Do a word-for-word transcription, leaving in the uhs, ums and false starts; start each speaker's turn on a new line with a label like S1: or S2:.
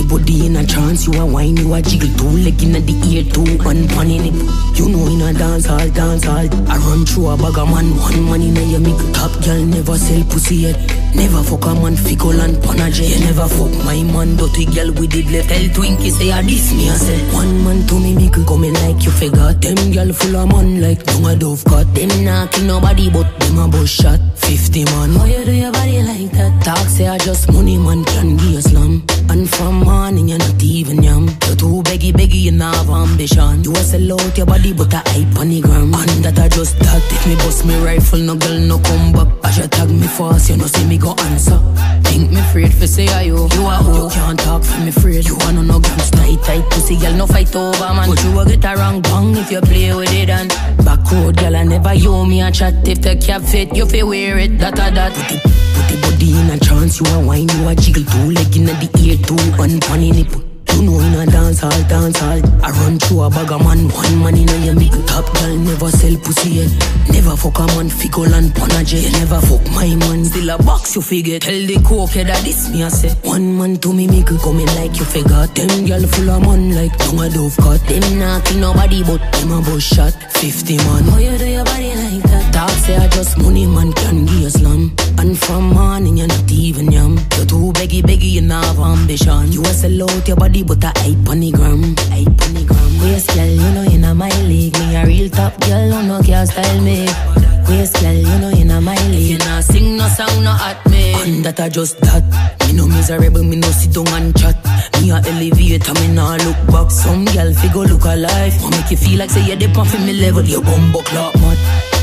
S1: body in a trance, you a wine, you a jiggle. Two leg in the ear, two one pan in it. You know in a dance hall, dance hall, I run through a bag of man, one man in a your middle. Top girl never sell pussy yet. Never fuck a man, fickle and panache. You never fuck my man, dirty girl with the left. Tell Twinkie say I diss me, I say. One man to me, mickle coming like you forgot. Them girl full of man like young a dove cut. Them not kill nobody but them a bush shot. Fifty man, why you do your body like that? Talk say I just money man can give you slam. And from morning you're not even yam. You're too beggy beggy, you not have ambition. You a sell out your body but a hype on the gram. And that I just that. If me bust me rifle, no girl no come back. As you tag me fast, you know see me go answer. Think me afraid for say are you. You are who? You can't talk for me afraid. You wanna no guns tight tight pussy girl no fight over man. But you a get a wrong bang if you play with it and back road girl I never you me a chat. If the cap fit you feel wear it that a that. Put it, put the body in a trance, you a wine, you a jiggle. Two leg in the ear, two one pan in it. You know in a dance hall, dance hall, I run through a bag of man, one man in a your middle. Top girl never sell pussy yet. Never fuck a man, fickle and panache. You never fuck my man, still a box you figure. Tell the coke that this me I say. One man to me mickle coming like you forgot. Them girl full of man like young a dove cut. Them not kill nobody but them a bush shot. Fifty man, why you do your body like that? Talk say I just money man can give you slam. And from morning you're not even yam. You're too beggy beggy, you not have ambition. You a sell out your body but a hype on the gram. Hype on the gram. Waist girl, you know you know my league. Me a real top girl, you know can't style me. Waist girl, you know you know my league. You know sing no song, no at me. And that I just that. Me no miserable, me no sit down and chat. Me a elevator, me nah look back. Some girl figure look alive. Want make you feel like say you're the puff in me level. You bumbo clock mad.